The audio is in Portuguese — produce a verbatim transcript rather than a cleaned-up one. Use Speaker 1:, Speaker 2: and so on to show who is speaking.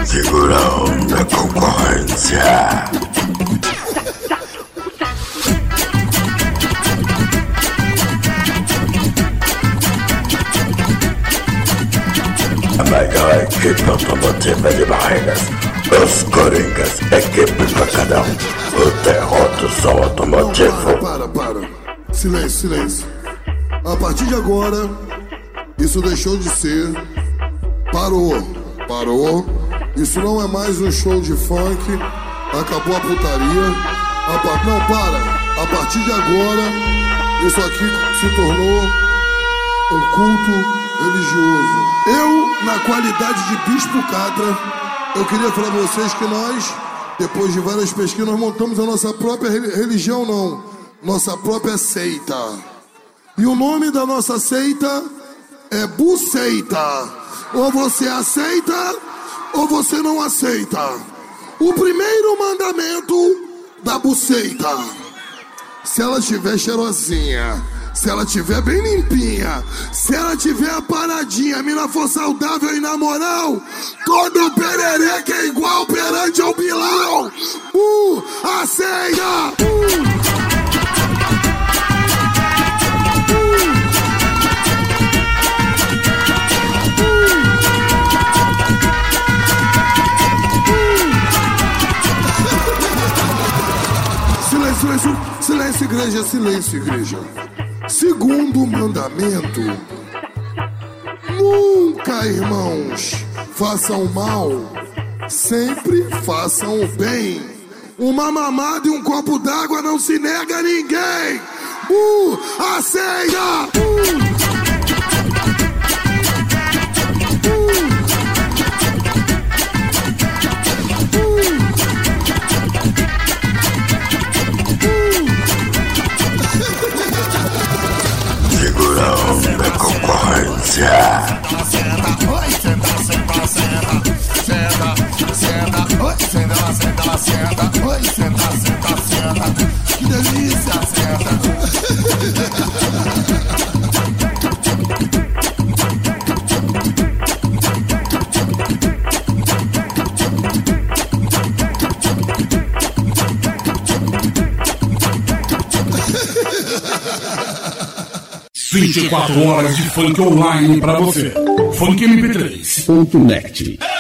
Speaker 1: Segurão da concorrência. A melhor equipe automotiva de Barreiras, os Coringas, equipe pra cada um, o derroto só automotivo.
Speaker 2: Não, para, para, para. Silêncio, silêncio. A partir de agora, isso deixou de ser. Parou, parou. Isso não é mais um show de funk. Acabou a putaria. A pa... Não, para. A partir de agora, isso aqui se tornou um culto religioso. Eu, na qualidade de Bispo Catra, eu queria falar pra vocês que nós, depois de várias pesquisas, nós montamos a nossa própria religião, não. Nossa própria seita. E o nome da nossa seita é Buceita. Ou você aceita, ou você não aceita. O primeiro mandamento da buceita: se ela estiver cheirosinha, se ela estiver bem limpinha, se ela estiver paradinha, a mina for saudável e na moral, todo perereca é igual perante ao Bilal. Uh, aceita! Uh. Silêncio, silêncio, igreja, silêncio, igreja. Segundo mandamento: nunca, irmãos, façam mal, sempre façam o bem. Uma mamada e um copo d'água não se nega a ninguém. Uh, aceita! Uh.
Speaker 1: Segurão da concorrência.
Speaker 3: Senta, oi, senta, senta, senta. Senta, senta, oi, senta, senta, senta. Oi, senta, senta, senta. Que delícia, senta.
Speaker 4: vinte e quatro horas de funk online pra você. Funk M P três ponto net.